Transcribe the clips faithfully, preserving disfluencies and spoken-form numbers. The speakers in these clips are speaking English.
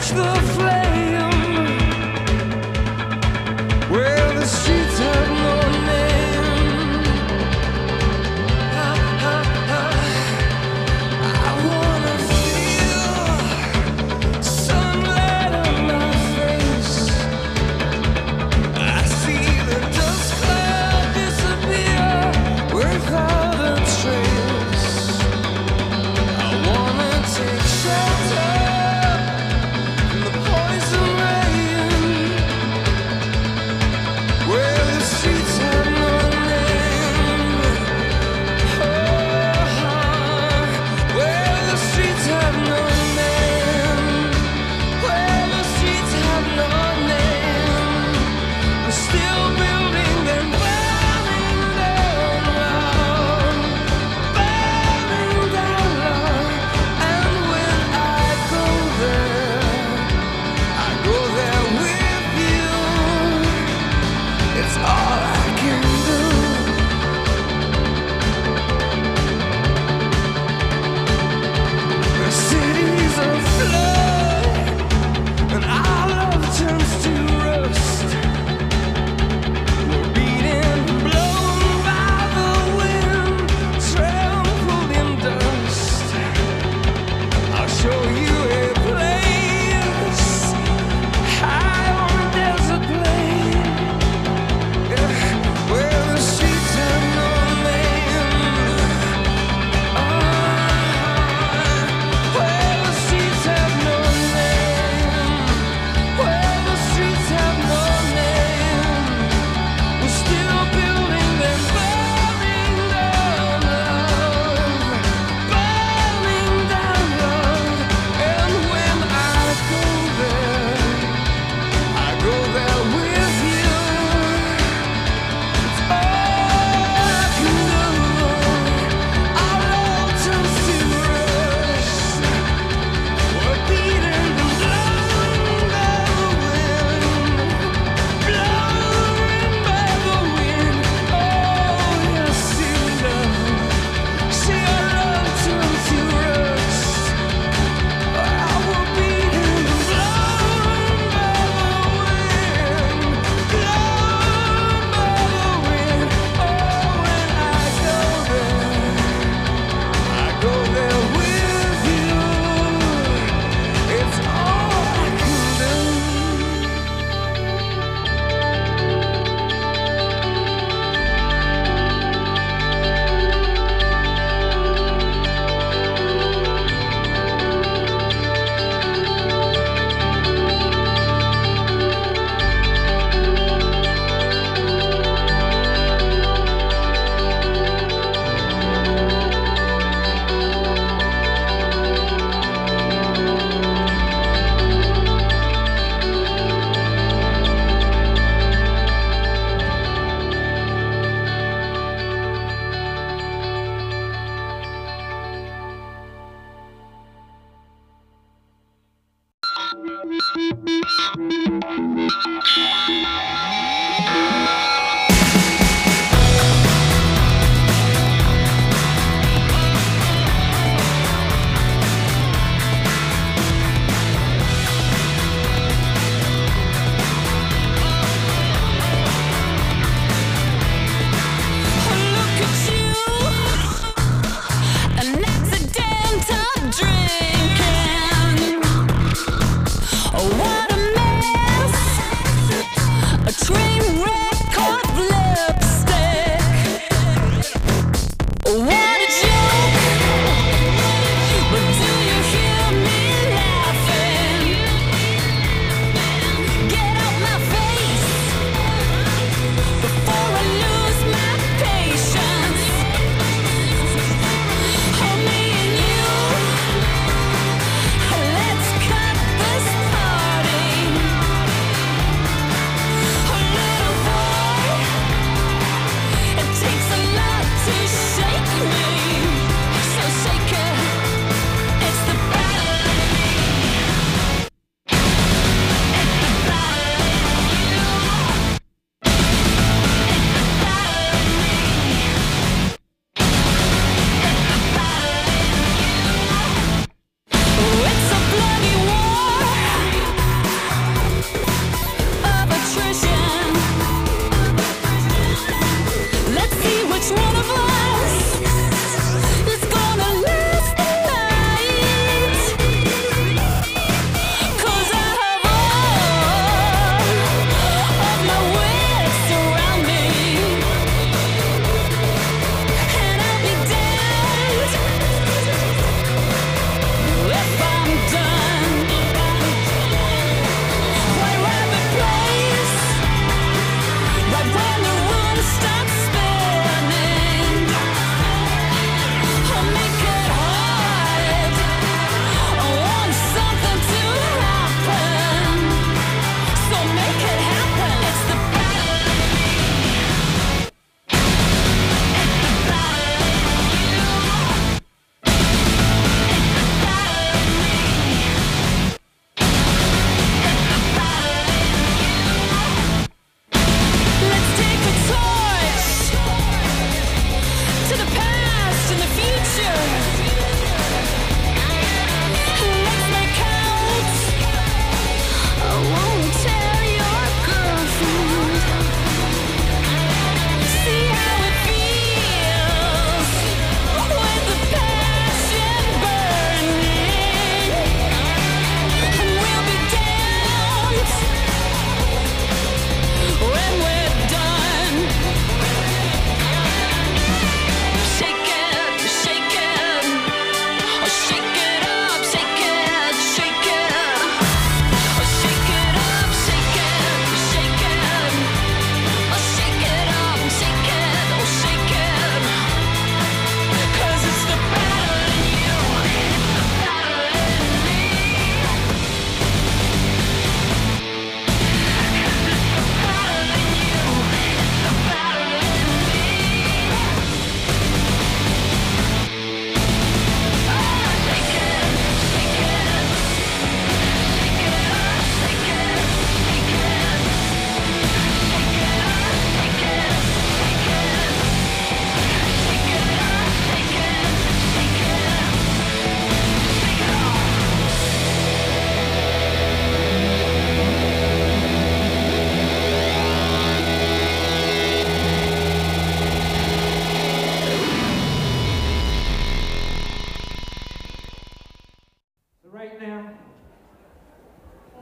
What a mess, a train wreck.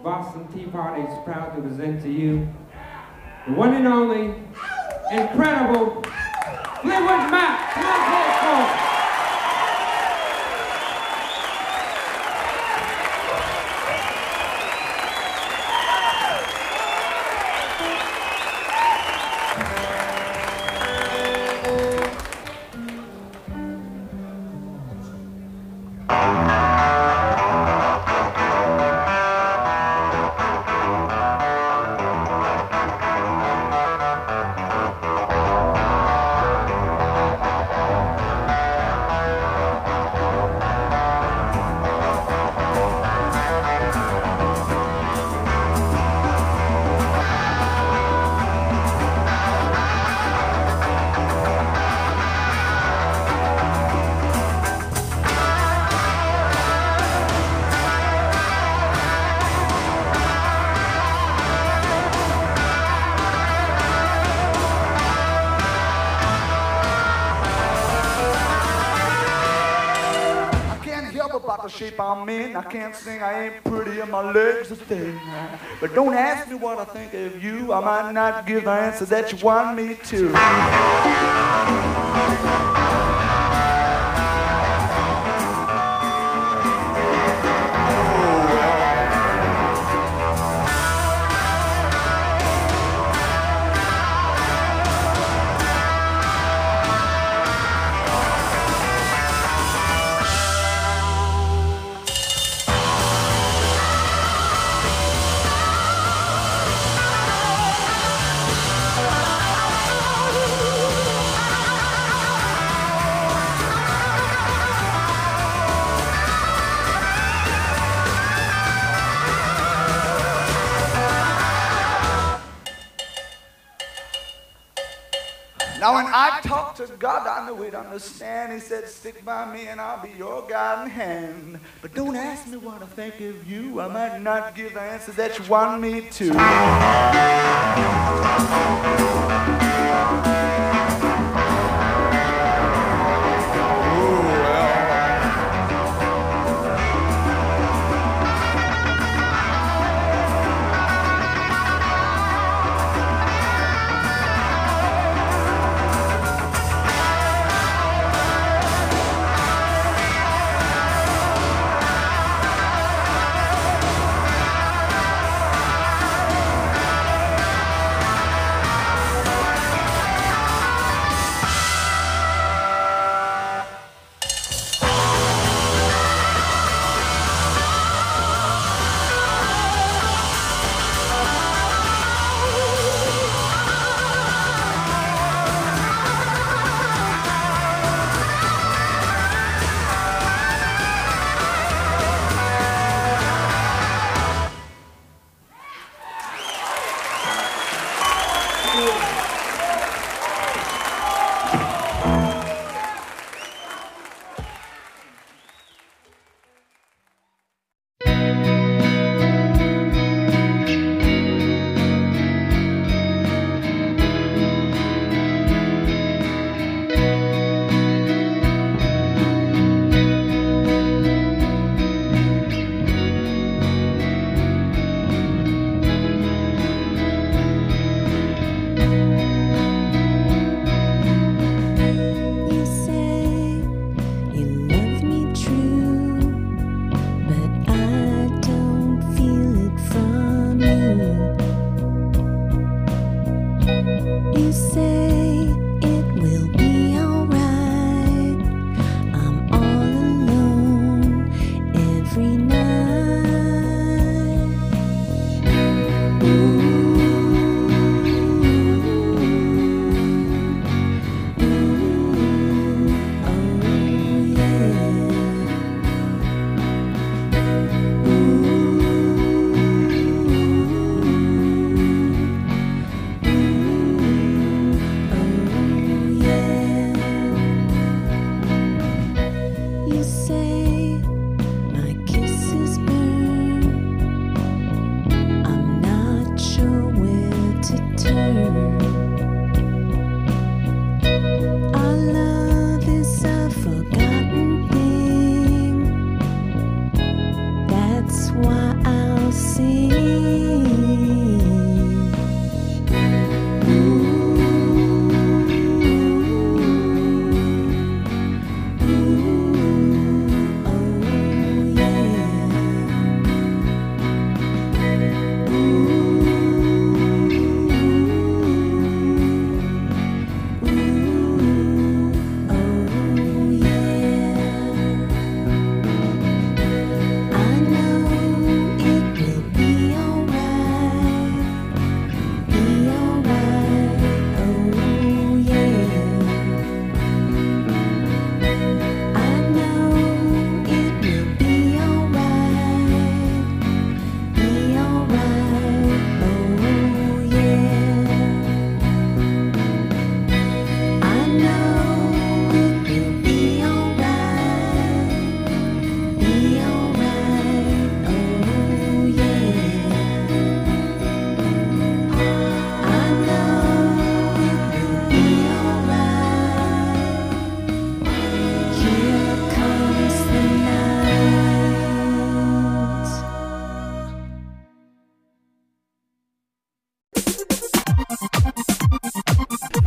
Boston Tea Party is proud to present to you the one and only, incredible Fleetwood Mac. Come on, folks. About the shape I'm in, I can't sing, I ain't pretty, and my legs are thin. But don't ask me what I think of you, I might not give the answer that you want me to. Now when I talked to God, I knew he'd understand. He said, stick by me and I'll be your guiding hand. But don't ask me what I think of you. I might not give the answer that you want me to.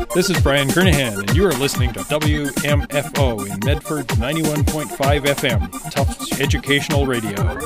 This is Brian Kernahan, and you are listening to W M F O in Medford ninety-one point five F M, Tufts Educational Radio.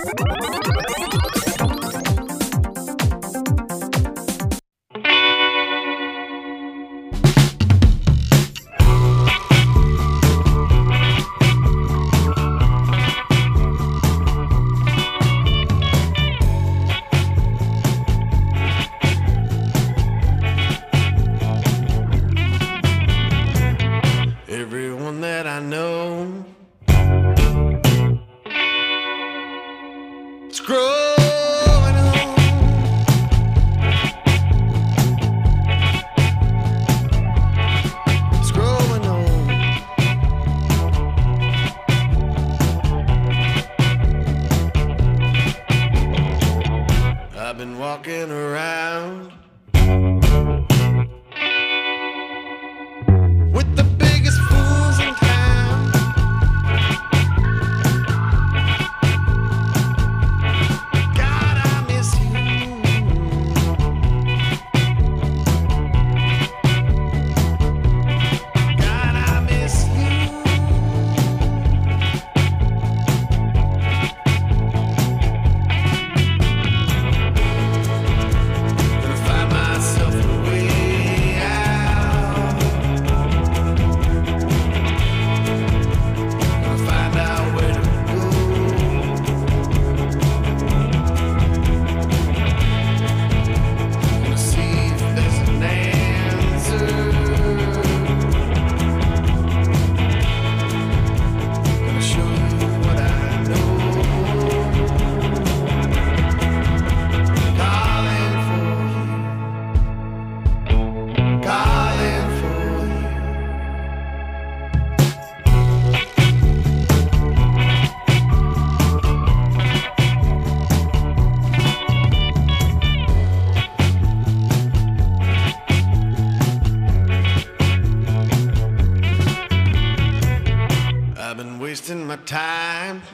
Time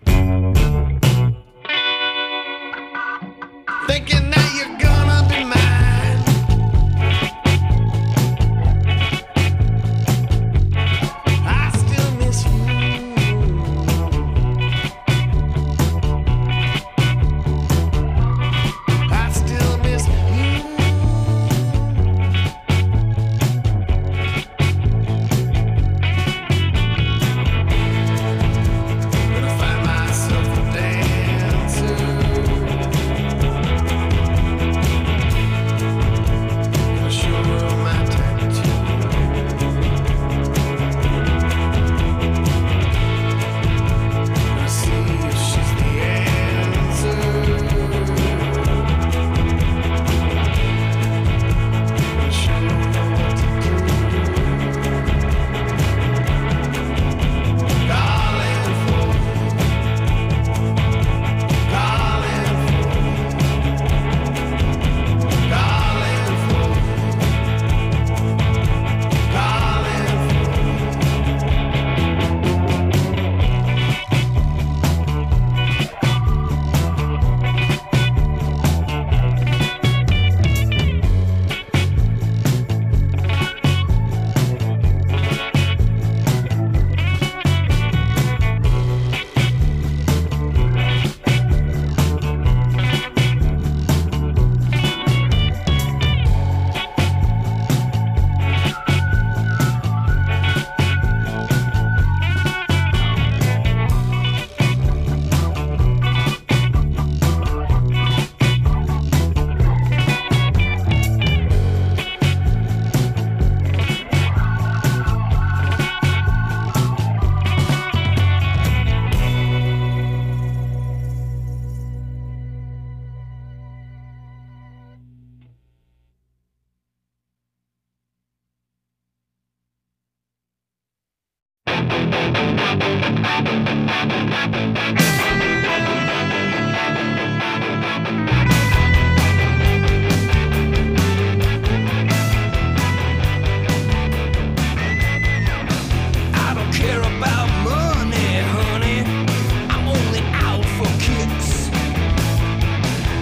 thinking that you're gonna be mine. I still miss you. I still miss you.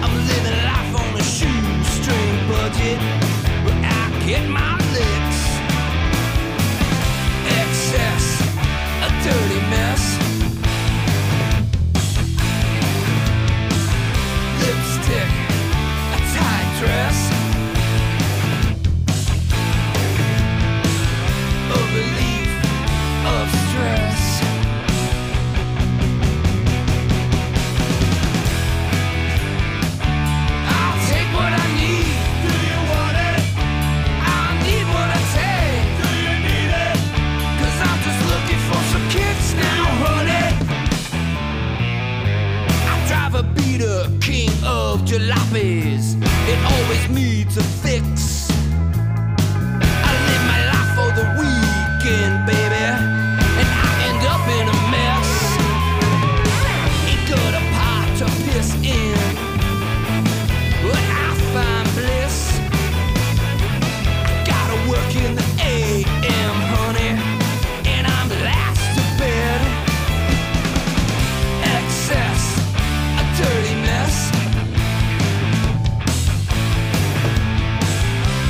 budget, but I get my licks. it always needs a fix. I live my life for the weekend, baby, and I end up in a mess. Ain't got a pot to piss in, but I find bliss. I gotta work in the A M, honey, and I'm last to bed. Excess, a dirty mess.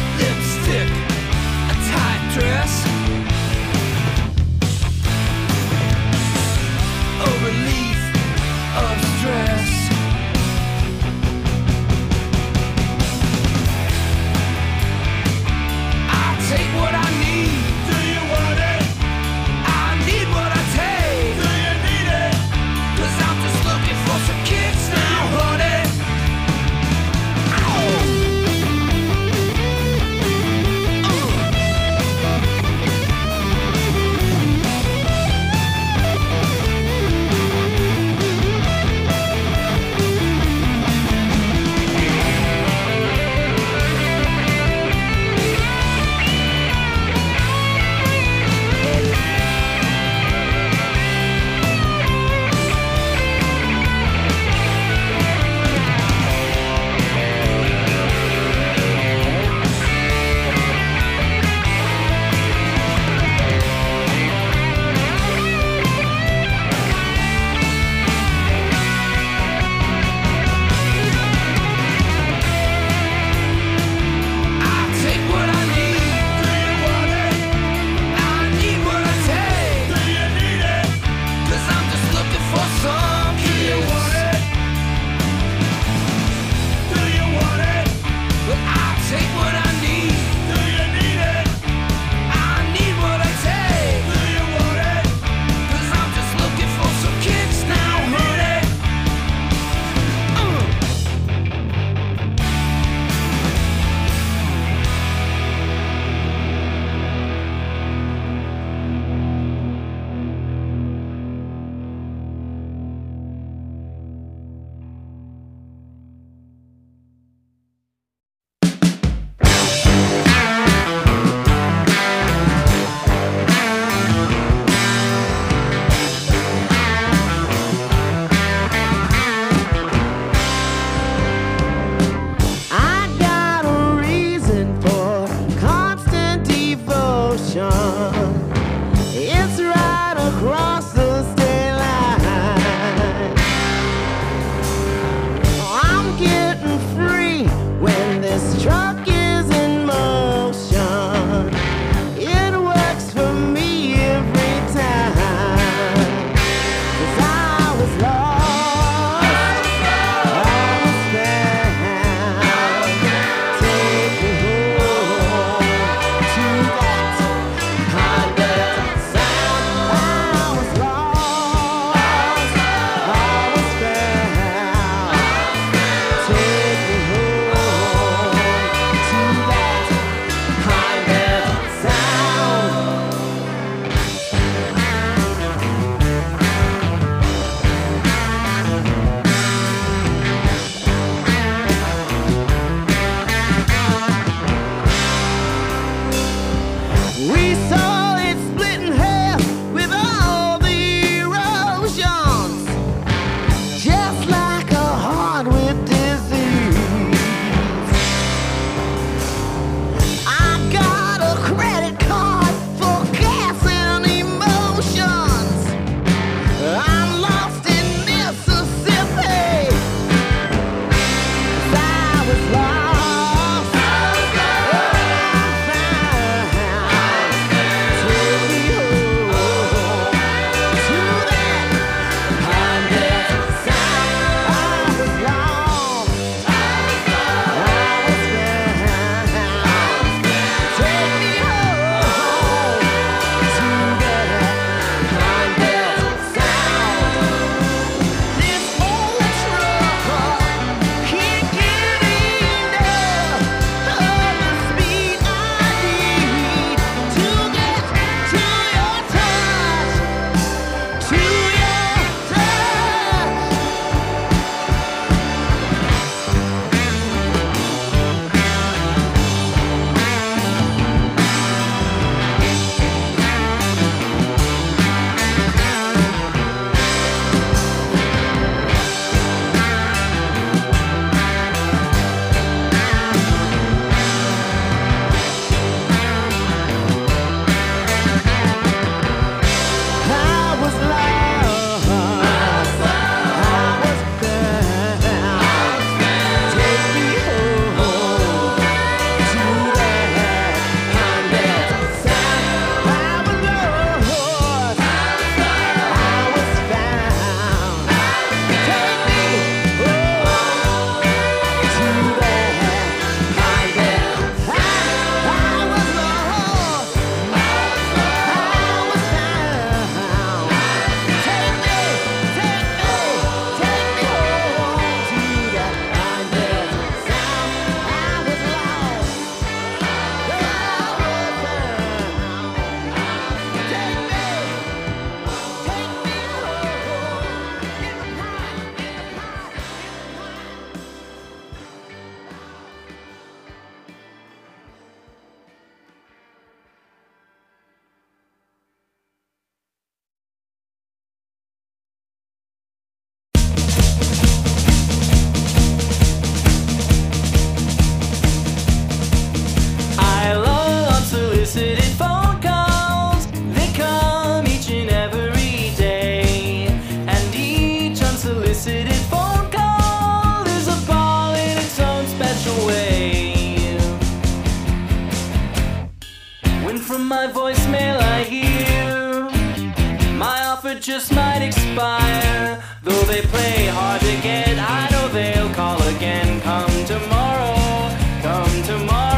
my voicemail I hear. My offer just might expire. Though they play hard to get, I know they'll call again. Come tomorrow, come tomorrow.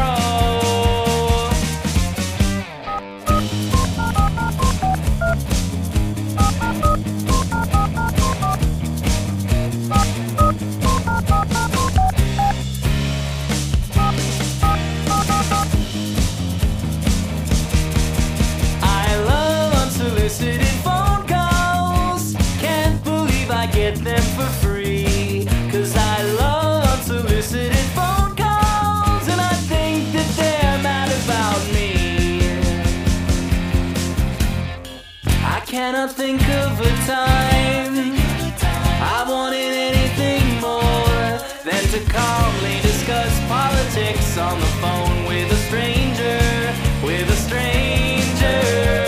Get them for free, 'cause I love unsolicited phone calls, and I think that they're mad about me. I cannot think of a time I wanted anything more than to calmly discuss politics on the phone with a stranger, with a stranger.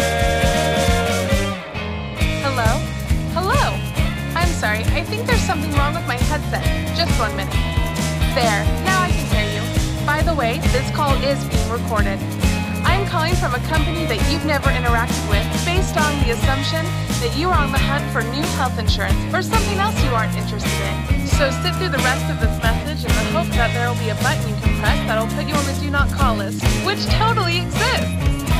Hello? Hello? I'm sorry, I think there's something wrong with my headset. Just one minute. There, now I can hear you. By the way, this call is being recorded. I'm calling from a company that you've never interacted with based on the assumption that you are on the hunt for new health insurance or something else you aren't interested in. So sit through the rest of this message in the hope that there will be a button you can press that'll put you on the do not call list, which totally exists.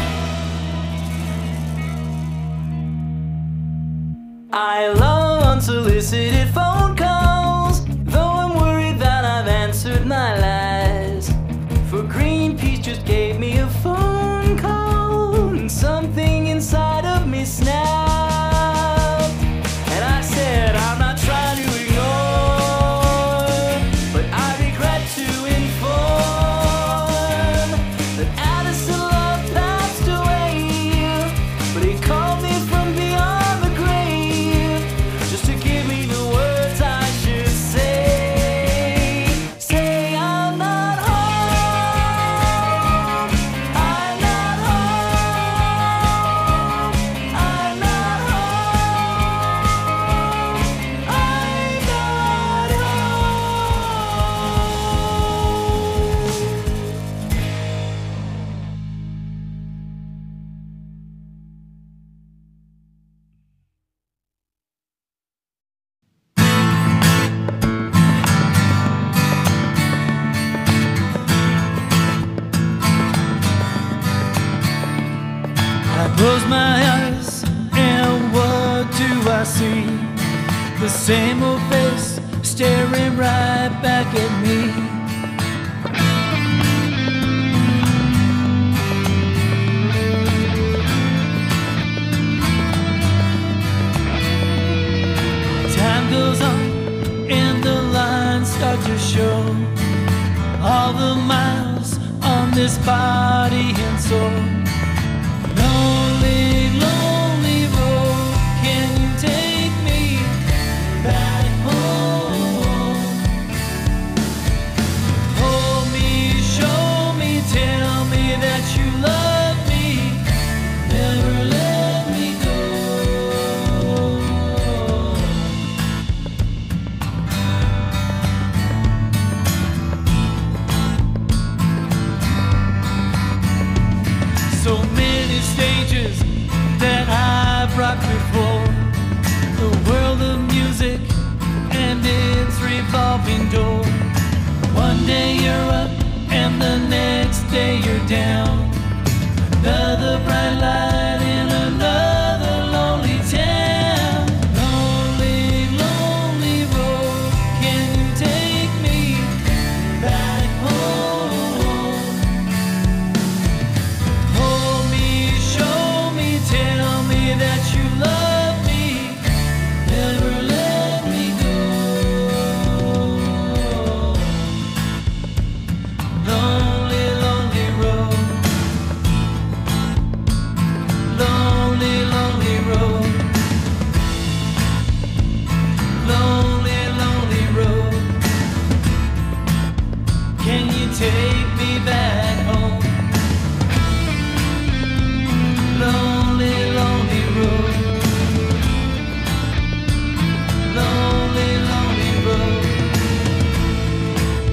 I love unsolicited phone calls, though I'm worried that I've answered my last. For Greenpeace just gave me a phone call, and something inside of me snapped. And I said, I'm not trying to ignore, but I regret to inform that Addison Love passed away, but he called me from beyond the grave just to give me the words I should say. Say I'm not home, I'm not home, I'm not home, I'm not I close my eyes and what do I see? The same old face staring right back at me. Time goes on and the lines start to show all the miles on this body and soul. Lonely, lonely road, can you take me back home? Hold me, show me, tell me that you love me, never let me go. So many stages that I've rocked before, the world of music and its revolving door. One day you're up and the next day you're down. Another bright light in another lonely town. Lonely, lonely road, can you take me back home? Hold me, show me, tell me that you love me, never let me go. Lonely, lonely road. Lonely, lonely road. Lonely, lonely road. Can you take me back home? Lonely, lonely road. Lonely, lonely road.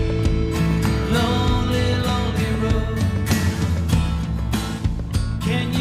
Lonely, lonely road. Can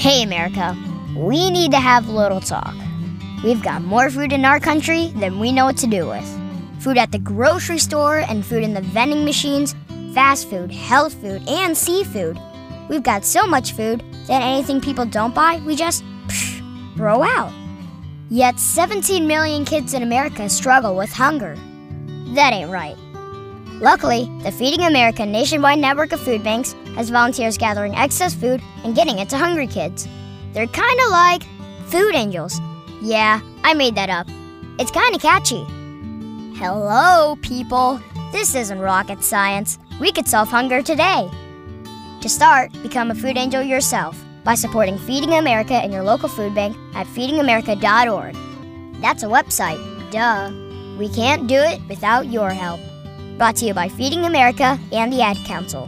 Hey, America, we need to have a little talk. We've got more food in our country than we know what to do with. Food at the grocery store and food in the vending machines, fast food, health food, and seafood. We've got so much food that anything people don't buy, we just psh, throw out. Yet seventeen million kids in America struggle with hunger. That ain't right. Luckily, the Feeding America nationwide network of food banks has volunteers gathering excess food and getting it to hungry kids. They're kind of like food angels. Yeah, I made that up. It's kind of catchy. Hello, people. This isn't rocket science. We could solve hunger today. To start, become a food angel yourself by supporting Feeding America in your local food bank at feeding america dot org. That's a website, duh. We can't do it without your help. Brought to you by Feeding America and the Ad Council.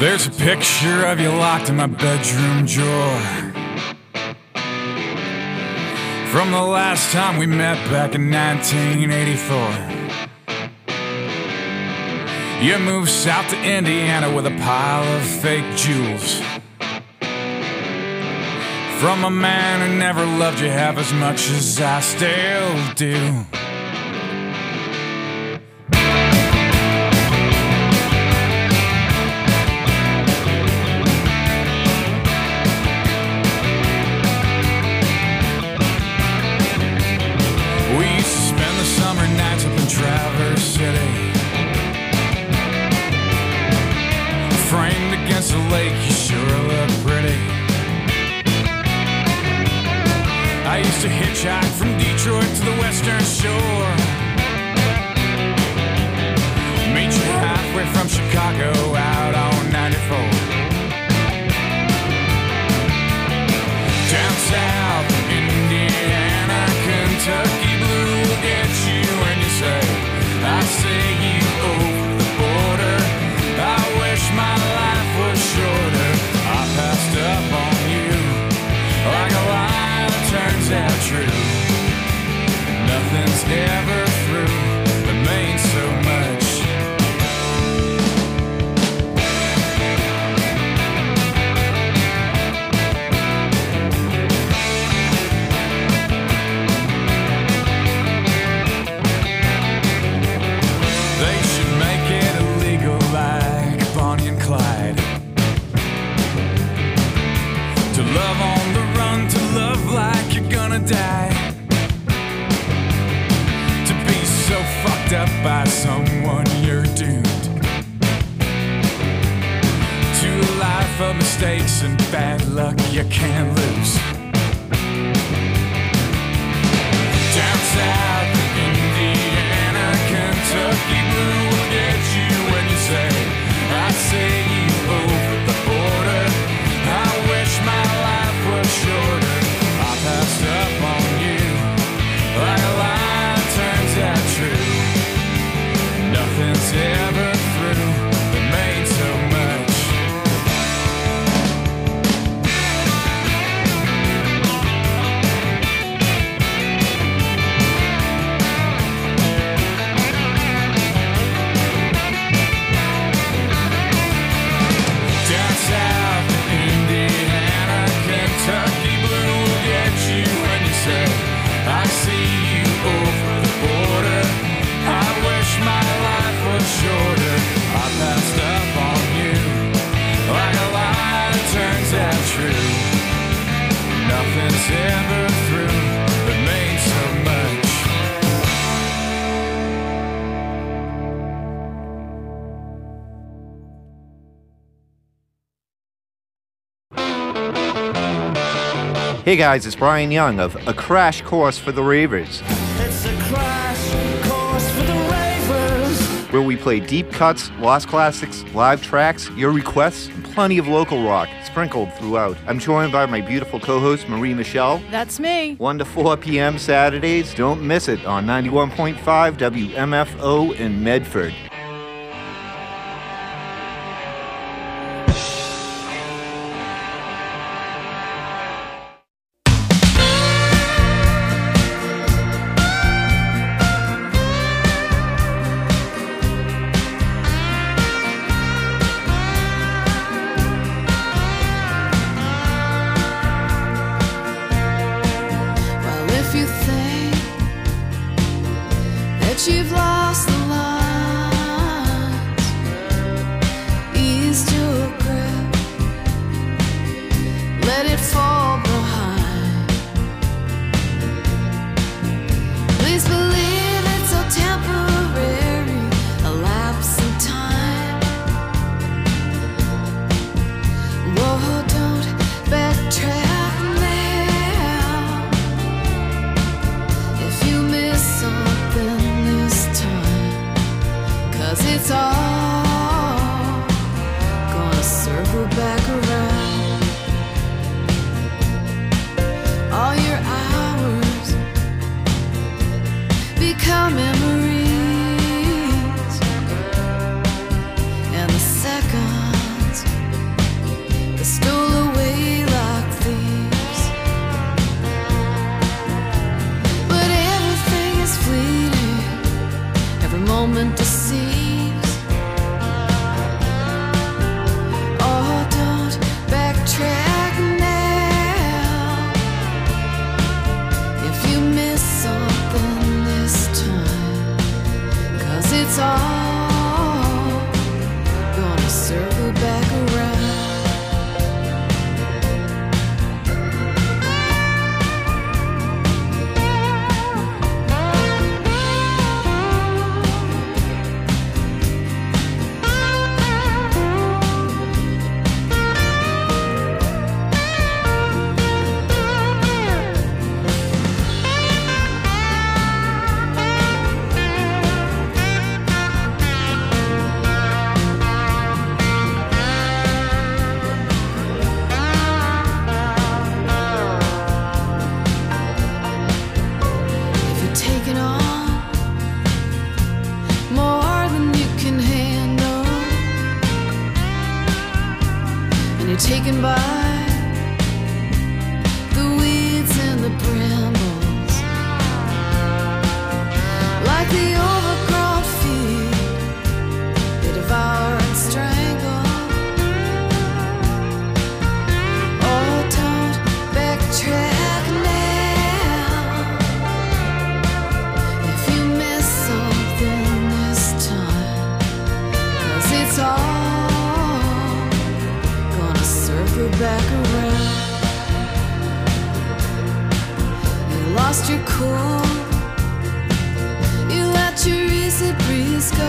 There's a picture of you locked in my bedroom drawer from the last time we met back in nineteen eighty-four. You moved south to Indiana with a pile of fake jewels from a man who never loved you half as much as I still do. Traverse City, framed against the lake, you sure look pretty. I used to hitchhike from Detroit to the Western Shore, meet you halfway from Chicago out on ninety-four. Down south, Indiana, Kentucky blue will get you when you say, I see you over the border. I wish my life was shorter. I passed up on you like a lie that turns out true. Nothing's ever through that means so much. Love on the run, to love like you're gonna die, to be so fucked up by someone you're doomed to a life of mistakes and bad luck you can't lose. Down south, Indiana, Kentucky blue will get you when you say, I see you over the border. I wish my life was shorter. I passed up on you like a lie turns out true. Nothing's ever through that means so much. Down south, Indiana, Kentucky blue will get you when you say, I see you over the border. I wish my life was shorter. I passed up on you like a lie that turns out true. Nothing's ever through that means so much. Hey guys, it's Brian Young of A Crash Course for the Ravers. It's a crash course for the Ravers, where we play deep cuts, lost classics, live tracks, your requests, and plenty of local rock sprinkled throughout. I'm joined by my beautiful co-host, Marie Michelle. That's me. one to four p.m. Saturdays. Don't miss it on ninety-one point five W M F O in Medford. You've lost the lines, ease your grip, let it fall behind. Please believe it's so temporary, a lapse in time. Whoa, don't backtrack now. If you miss something, it's all gonna circle back around. and you're taken by the weeds and the brambles, like the overgrown feet they devour and strangle. Oh, don't backtrack now. If you miss something this time, 'cause it's all gonna circle back around. You lost your cool, you let your easy breeze go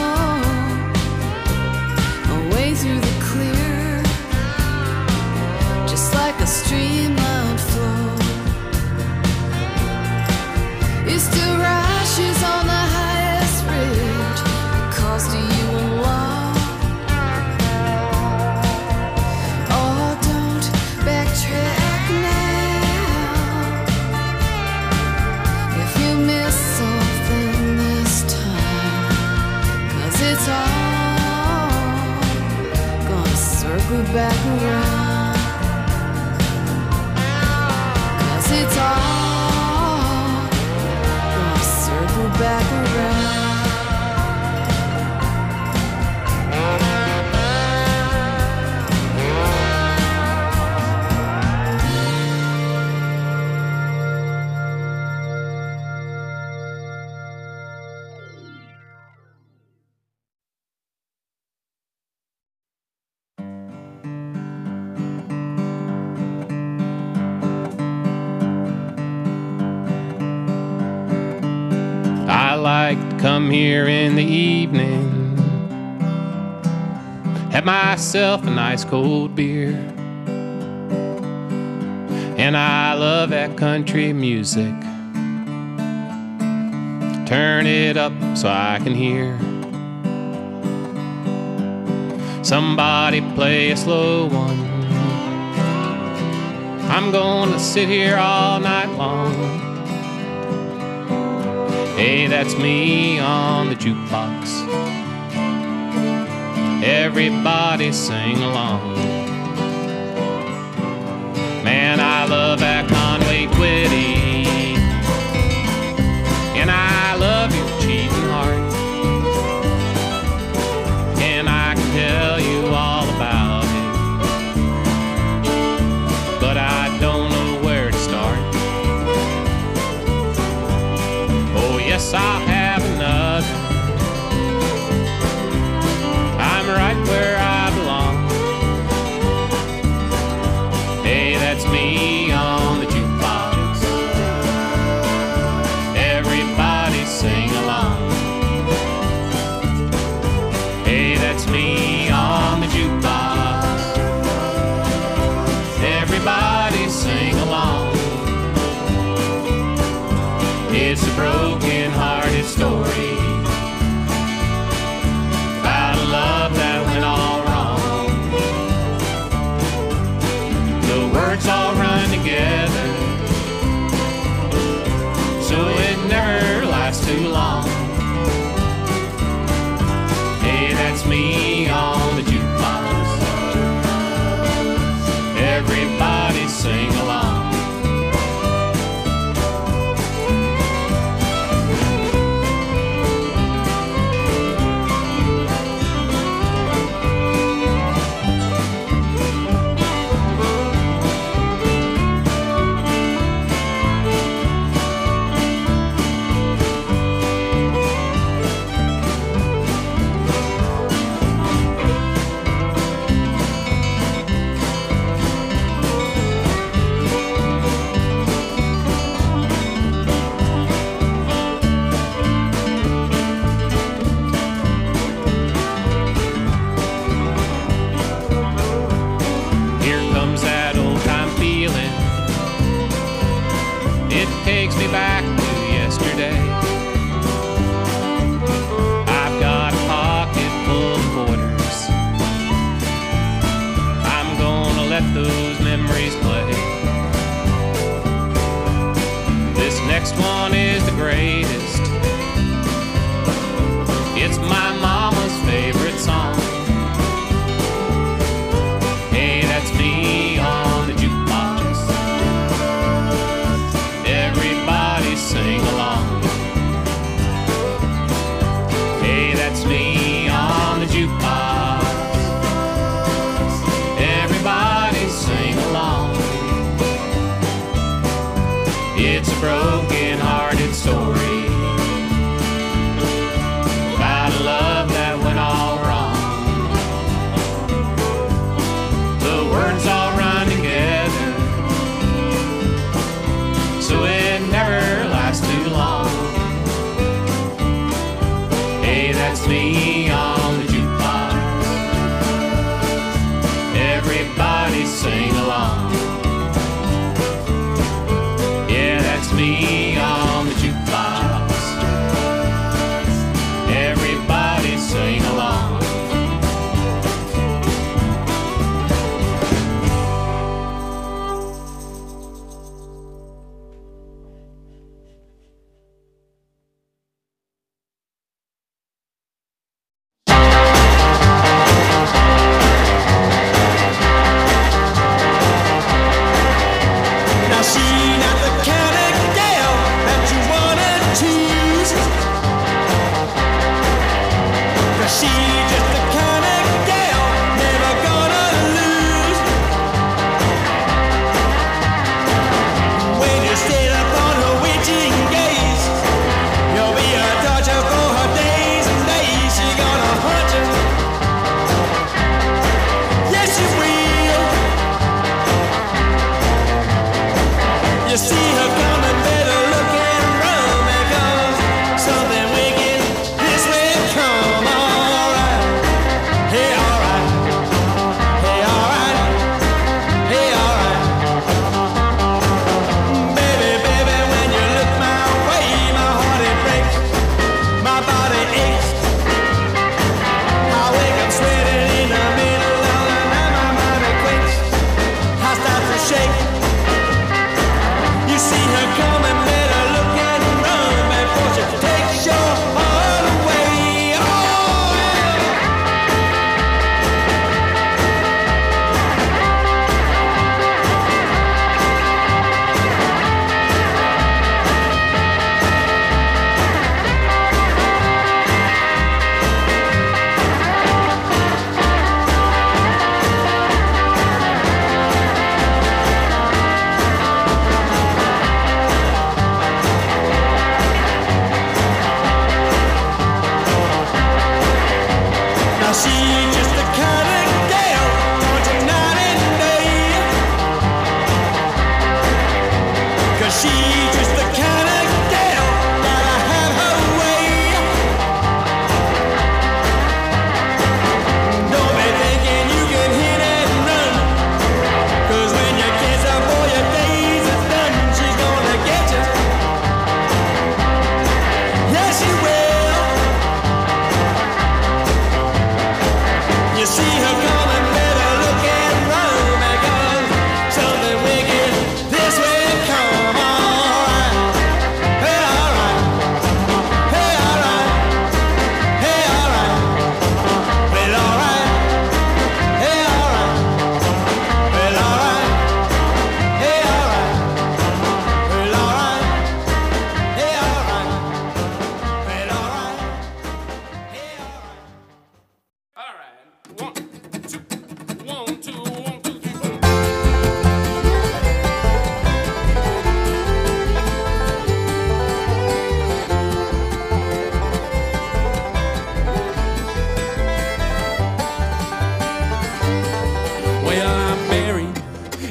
away through the clear, just like a streamlined flow. You still rashes on the highest ridge because to you alone. Oh, don't backtrack now. If you miss something this time, 'cause it's all gonna circle back around. 'Cause it's all gonna circle back around. I like to come here in the evening, have myself a nice cold beer, and I love that country music. Turn it up so I can hear somebody play a slow one. I'm gonna sit here all night long. Hey, that's me on the jukebox. Everybody sing along. Man, I love that Conway Twitty, and I love your cheating heart, and I can tell you all about it, but I don't know where to start. Oh yes, I'll have another. I'm right where I belong. Hey, that's me on the jukebox. Everybody sing along. Hey, that's me on the jukebox. Everybody sing along. It's a broken-hearted story about a love that went all wrong. The words all run together, so it never lasts too long. Hey, that's me on the jukebox. Everybody sing along. Takes me back to yesterday. I've got a pocket full of quarters. I'm gonna let those memories play. This next one is the greatest. It's my mama's favorite song. Hey,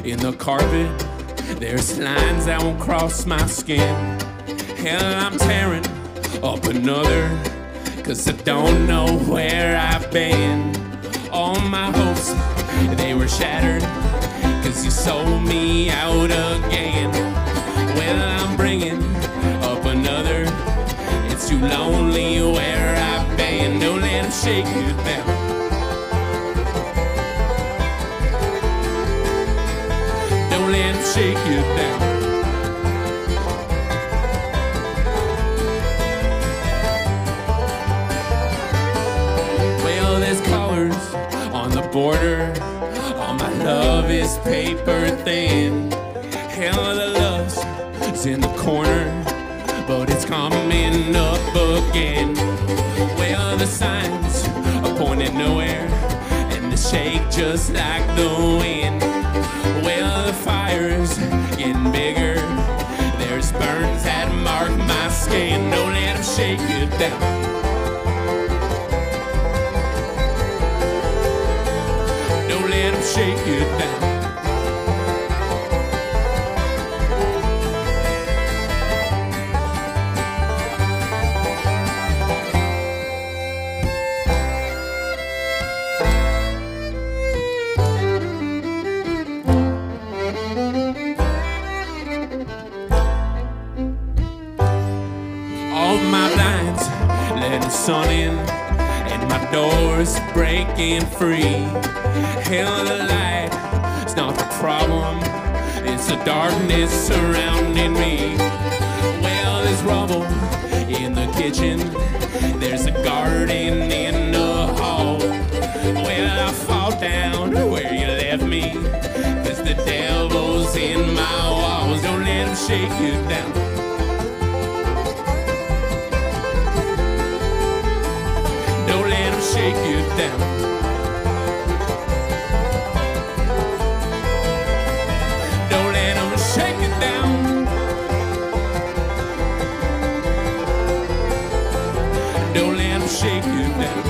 in the carpet. There's lines that won't cross my skin. Hell, I'm tearing up another, cause I don't know where I've been. All my hopes, they were shattered, cause you sold me out again. Well, I'm bringing up another. It's too lonely where I've been. Don't let them shake you down. Don't let them shake you down. Well, there's colors on the border. All my love is paper thin. Hell, the love's in the corner, but it's coming up again. Well, the signs are pointing nowhere, and they shake just like the wind. Well, the fire's getting bigger. There's burns that mark my skin. Don't let them shake you down. Don't let them shake you down. Sun in and my door's breaking free. Hell, the light, it's not the problem, it's the darkness surrounding me. Well, there's rubble in the kitchen, there's a garden in the hall. Well, I fall down where you left me, cause the devil's in my walls. Don't let him shake you down. Shake you down. Don't let them shake you down. Don't let them shake you down.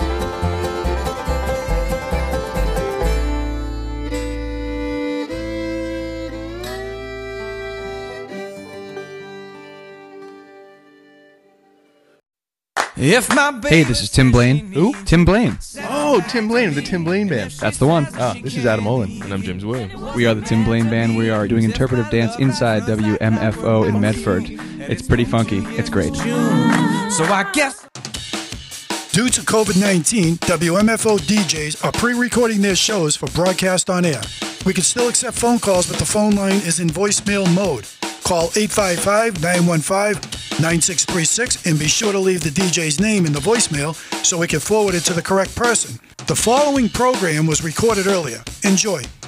If my Hey, this is Tim Blaine. Who? Tim Blaine. Oh, Tim Blaine of the Tim Blaine Band. That's the one. Ah, this is Adam Olin. And I'm James Williams. We are the Tim Blaine Band. We are doing interpretive dance inside W M F O in Medford. It's pretty funky. It's great. So I guess. Due to COVID nineteen, W M F O D Js are pre-recording their shows for broadcast on air. We can still accept phone calls, but the phone line is in voicemail mode. Call eight five five, nine one five, nine six three six and be sure to leave the D J's name in the voicemail so we can forward it to the correct person. The following program was recorded earlier. Enjoy.